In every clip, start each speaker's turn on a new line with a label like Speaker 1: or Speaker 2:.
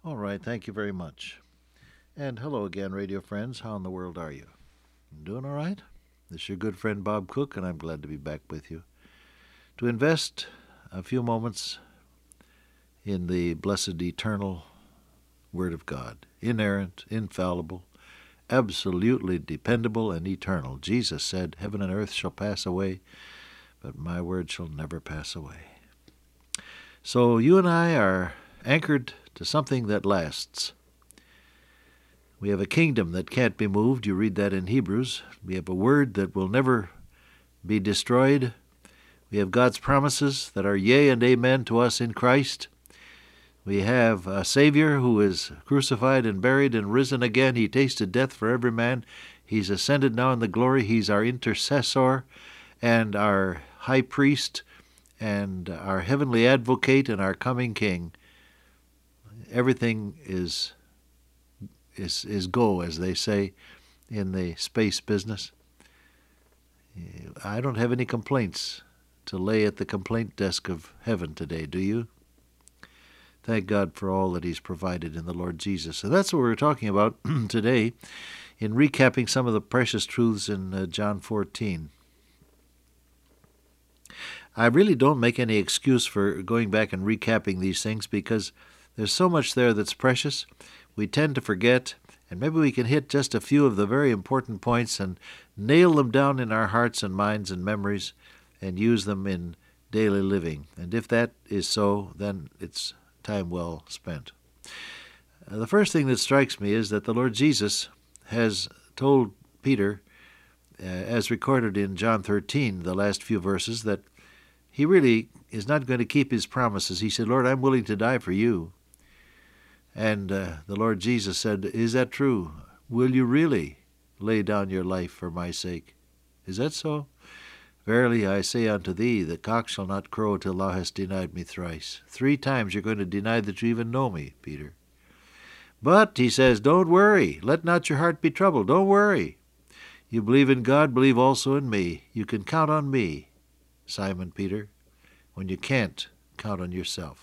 Speaker 1: All right, thank you very much. And hello again, radio friends. How in the world are you? Doing all right? This is your good friend Bob Cook, and I'm glad to be back with you to invest a few moments in the blessed eternal Word of God, inerrant, infallible, absolutely dependable, and eternal. Jesus said, "Heaven and earth shall pass away, but my word shall never pass away." So you and I are anchored to something that lasts. We have a kingdom that can't be moved. You read that in Hebrews. We have a word that will never be destroyed. We have God's promises that are yea and amen to us in Christ. We have a Savior who is crucified and buried and risen again. He tasted death for every man. He's ascended now in the glory. He's our intercessor and our high priest and our heavenly advocate and our coming king. Everything is go, as they say in the space business. I don't have any complaints to lay at the complaint desk of heaven today, do you? Thank God for all that He's provided in the Lord Jesus. And that's what we're talking about today in recapping some of the precious truths in John 14. I really don't make any excuse for going back and recapping these things because there's so much there that's precious. We tend to forget, and maybe we can hit just a few of the very important points and nail them down in our hearts and minds and memories and use them in daily living. And if that is so, then it's time well spent. The first thing that strikes me is that the Lord Jesus has told Peter, as recorded in John 13, the last few verses, that he really is not going to keep his promises. He said, "Lord, I'm willing to die for you." And the Lord Jesus said, "Is that true? Will you really lay down your life for my sake? Is that so? Verily I say unto thee, the cock shall not crow till thou hast denied me thrice." 3 times you're going to deny that you even know me, Peter. But, he says, don't worry. Let not your heart be troubled. Don't worry. You believe in God, believe also in me. You can count on me, Simon Peter, when you can't count on yourself.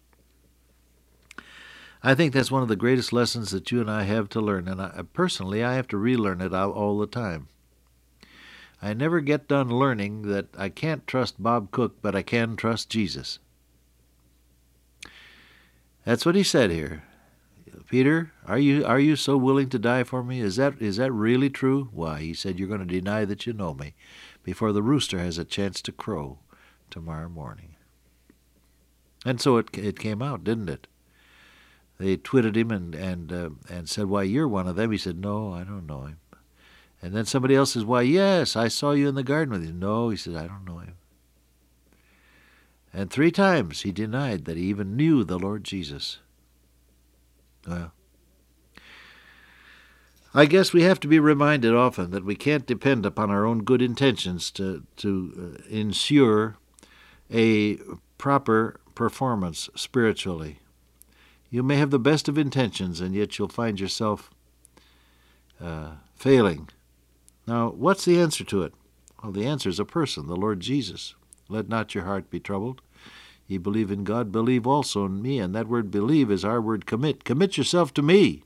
Speaker 1: I think that's one of the greatest lessons that you and I have to learn, and personally, I have to relearn it all the time. I never get done learning that I can't trust Bob Cook, but I can trust Jesus. That's what he said here. "Peter, are you so willing to die for me? Is that really true?" "Why," he said, "you're going to deny that you know me before the rooster has a chance to crow tomorrow morning." And so it came out, didn't it? They twitted him and said, "Why, you're one of them." He said, "No, I don't know him." And then somebody else says, "Why, yes, I saw you in the garden with him." "No," he said, "I don't know him." And 3 times he denied that he even knew the Lord Jesus. Well, I guess we have to be reminded often that we can't depend upon our own good intentions to ensure a proper performance spiritually. You may have the best of intentions, and yet you'll find yourself failing. Now, what's the answer to it? Well, the answer is a person, the Lord Jesus. "Let not your heart be troubled. Ye believe in God, believe also in me." And that word believe is our word commit. Commit yourself to me.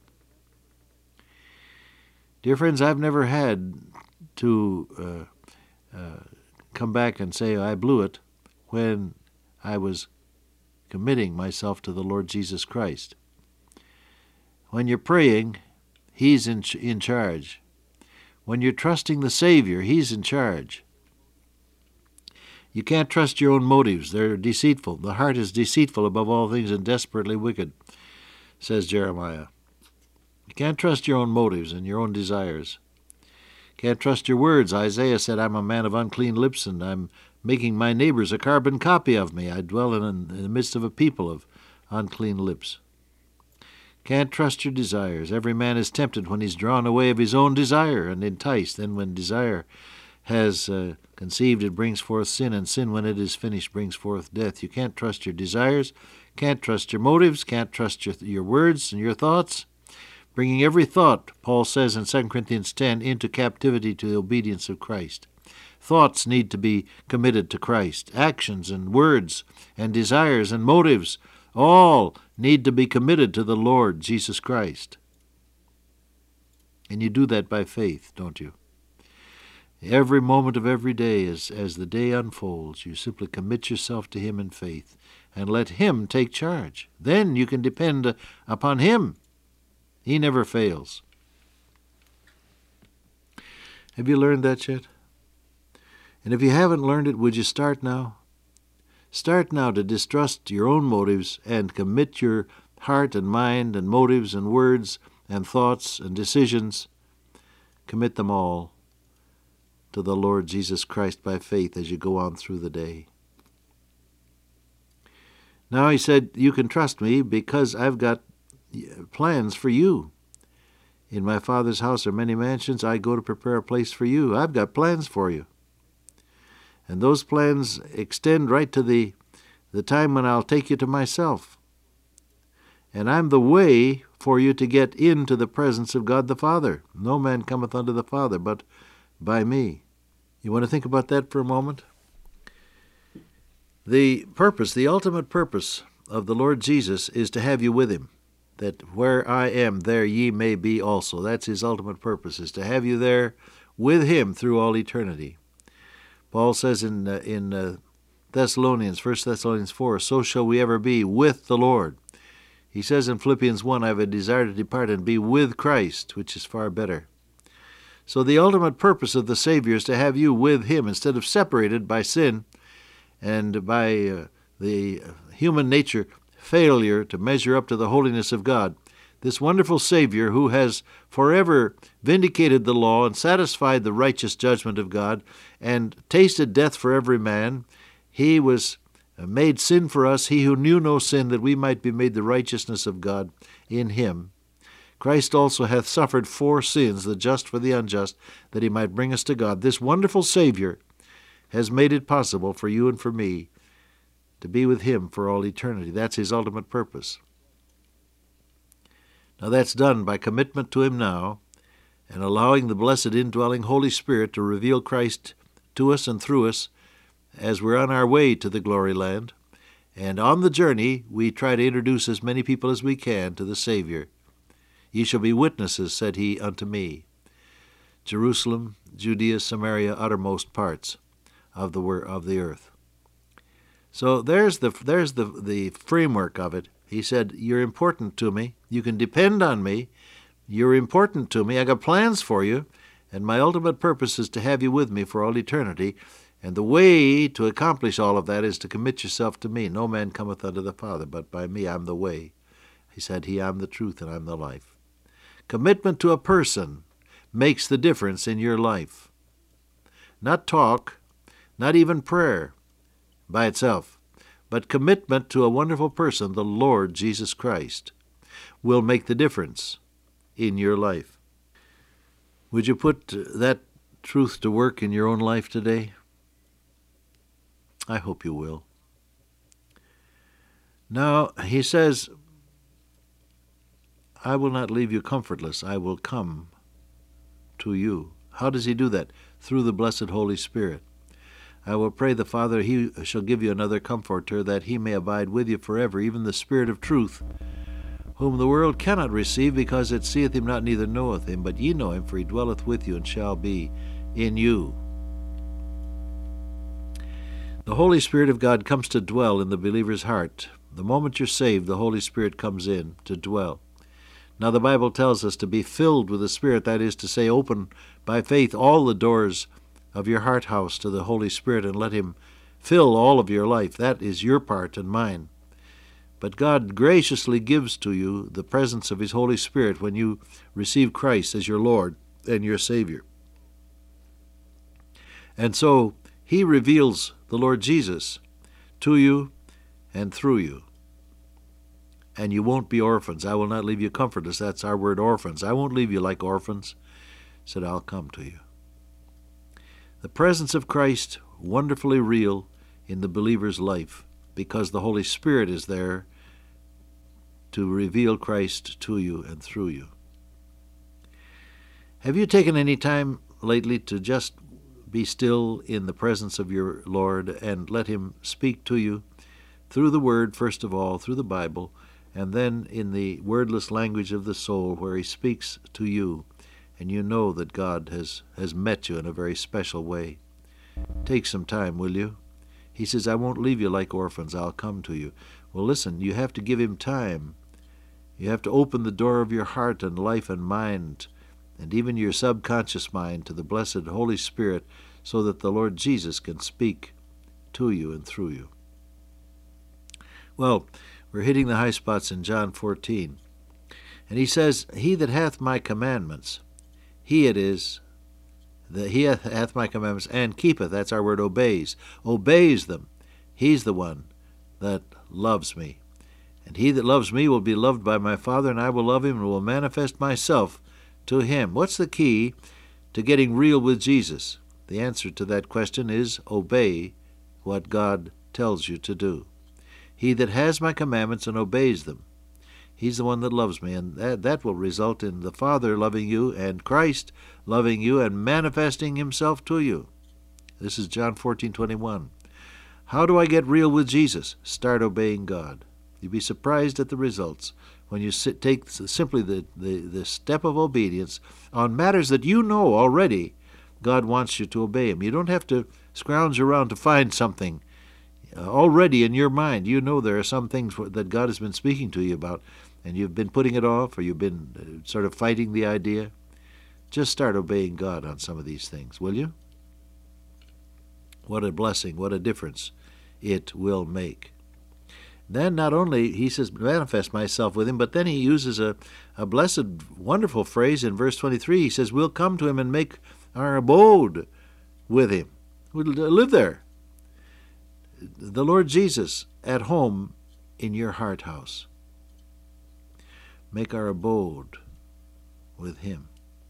Speaker 1: Dear friends, I've never had to come back and say I blew it when I was committing myself to the Lord Jesus Christ. When you're praying, He's in charge. When you're trusting the Savior, He's in charge. You can't trust your own motives. They're deceitful. The heart is deceitful above all things and desperately wicked, says Jeremiah. You can't trust your own motives and your own desires. Can't trust your words. Isaiah said, "I'm a man of unclean lips, and I'm making my neighbors a carbon copy of me. I dwell in the midst of a people of unclean lips." Can't trust your desires. Every man is tempted when he's drawn away of his own desire and enticed. Then when desire has conceived, it brings forth sin, and sin, when it is finished, brings forth death. You can't trust your desires, can't trust your motives, can't trust your words and your thoughts. Bringing every thought, Paul says in 2 Corinthians 10, into captivity to the obedience of Christ. Thoughts need to be committed to Christ. Actions and words and desires and motives all need to be committed to the Lord Jesus Christ. And you do that by faith, don't you? Every moment of every day, as the day unfolds, you simply commit yourself to Him in faith and let Him take charge. Then you can depend upon Him. He never fails. Have you learned that yet? And if you haven't learned it, would you start now? Start now to distrust your own motives and commit your heart and mind and motives and words and thoughts and decisions. Commit them all to the Lord Jesus Christ by faith as you go on through the day. Now he said, you can trust me because I've got plans for you. In my Father's house are many mansions. I go to prepare a place for you. I've got plans for you. And those plans extend right to the time when I'll take you to myself. And I'm the way for you to get into the presence of God the Father. No man cometh unto the Father but by me. You want to think about that for a moment? The purpose, the ultimate purpose of the Lord Jesus is to have you with Him, that where I am, there ye may be also. That's His ultimate purpose, is to have you there with Him through all eternity. Paul says in Thessalonians, 1 Thessalonians 4, so shall we ever be with the Lord. He says in Philippians 1, I have a desire to depart and be with Christ, which is far better. So the ultimate purpose of the Savior is to have you with Him instead of separated by sin and by the human nature failure to measure up to the holiness of God. This wonderful Savior who has forever vindicated the law and satisfied the righteous judgment of God and tasted death for every man, He was made sin for us, He who knew no sin, that we might be made the righteousness of God in Him. Christ also hath suffered for sins, the just for the unjust, that He might bring us to God. This wonderful Savior has made it possible for you and for me to be with Him for all eternity. That's His ultimate purpose. Now that's done by commitment to Him now and allowing the blessed indwelling Holy Spirit to reveal Christ to us and through us as we're on our way to the glory land. And on the journey, we try to introduce as many people as we can to the Savior. Ye shall be witnesses, said He unto me. Jerusalem, Judea, Samaria, uttermost parts of the earth. So there's the framework of it. He said, you're important to me. You can depend on me. You're important to me. I got plans for you, and my ultimate purpose is to have you with me for all eternity. And the way to accomplish all of that is to commit yourself to me. No man cometh unto the Father, but by me. I'm the way. He said, I'm the truth and I'm the life. Commitment to a person makes the difference in your life. Not talk, not even prayer by itself, but commitment to a wonderful person, the Lord Jesus Christ, will make the difference in your life. Would you put that truth to work in your own life today? I hope you will. Now, he says, I will not leave you comfortless. I will come to you. How does he do that? Through the blessed Holy Spirit. I will pray the Father, He shall give you another Comforter, that He may abide with you forever, even the Spirit of truth, whom the world cannot receive, because it seeth Him not, neither knoweth Him. But ye know Him, for He dwelleth with you, and shall be in you. The Holy Spirit of God comes to dwell in the believer's heart. The moment you're saved, the Holy Spirit comes in to dwell. Now the Bible tells us to be filled with the Spirit, that is to say, open by faith all the doors of your heart house to the Holy Spirit and let Him fill all of your life. That is your part and mine. But God graciously gives to you the presence of His Holy Spirit when you receive Christ as your Lord and your Savior. And so He reveals the Lord Jesus to you and through you. And you won't be orphans. I will not leave you comfortless. That's our word, orphans. I won't leave you like orphans. Said, I'll come to you. The presence of Christ, wonderfully real in the believer's life, because the Holy Spirit is there to reveal Christ to you and through you. Have you taken any time lately to just be still in the presence of your Lord and let Him speak to you through the Word, first of all, through the Bible, and then in the wordless language of the soul where he speaks to you, and you know that God has met you in a very special way. Take some time, will you? He says, I won't leave you like orphans, I'll come to you. Well, listen, you have to give him time. You have to open the door of your heart and life and mind, and even your subconscious mind, to the blessed Holy Spirit, so that the Lord Jesus can speak to you and through you. Well, we're hitting the high spots in John 14. And he says, He that hath my commandments, he it is, that he hath my commandments and keepeth, that's our word, obeys them. He's the one that loves me. And he that loves me will be loved by my Father, and I will love him and will manifest myself to him. What's the key to getting real with Jesus? The answer to that question is obey what God tells you to do. He that has my commandments and obeys them, he's the one that loves me, and that will result in the Father loving you and Christ loving you and manifesting himself to you. This is John 14:21. How do I get real with Jesus? Start obeying God. You'll be surprised at the results when you take simply the step of obedience on matters that you know already God wants you to obey him. You don't have to scrounge around to find something. Already in your mind, you know there are some things that God has been speaking to you about, and you've been putting it off, or you've been sort of fighting the idea. Just start obeying God on some of these things, will you? What a blessing, what a difference it will make. Then not only, he says, manifest myself with him, but then he uses a blessed, wonderful phrase in verse 23. He says, we'll come to him and make our abode with him. We'll live there. The Lord Jesus at home in your heart house. Make our abode with him.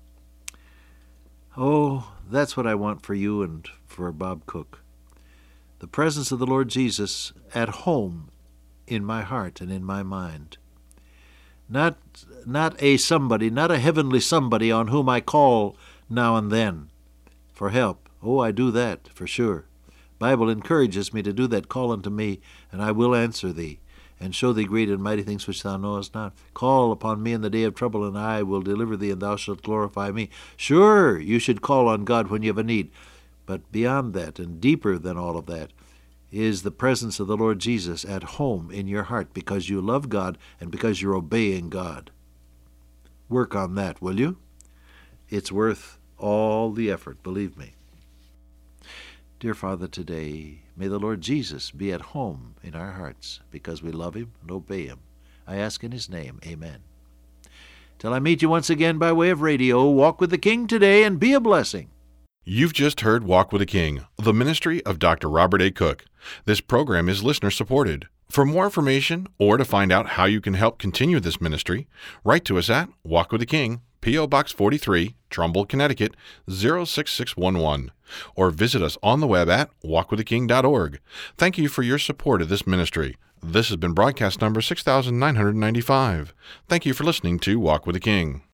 Speaker 1: Oh, that's what I want for you and for Bob Cook. The presence of the Lord Jesus at home in my heart and in my mind. Not a somebody, not a heavenly somebody on whom I call now and then for help. Oh, I do that for sure. Bible encourages me to do that. Call unto me, and I will answer thee, and show thee great and mighty things which thou knowest not. Call upon me in the day of trouble, and I will deliver thee, and thou shalt glorify me. Sure, you should call on God when you have a need. But beyond that, and deeper than all of that, is the presence of the Lord Jesus at home in your heart, because you love God and because you're obeying God. Work on that, will you? It's worth all the effort, believe me. Dear Father, today, may the Lord Jesus be at home in our hearts because we love him and obey him. I ask in his name, amen. Till I meet you once again by way of radio, walk with the King today and be a blessing.
Speaker 2: You've just heard Walk with the King, the ministry of Dr. Robert A. Cook. This program is listener-supported. For more information or to find out how you can help continue this ministry, write to us at Walk with the King, P.O. Box 43, Trumbull, Connecticut, 06611, or visit us on the web at walkwiththeking.org. Thank you for your support of this ministry. This has been broadcast number 6995. Thank you for listening to Walk with the King.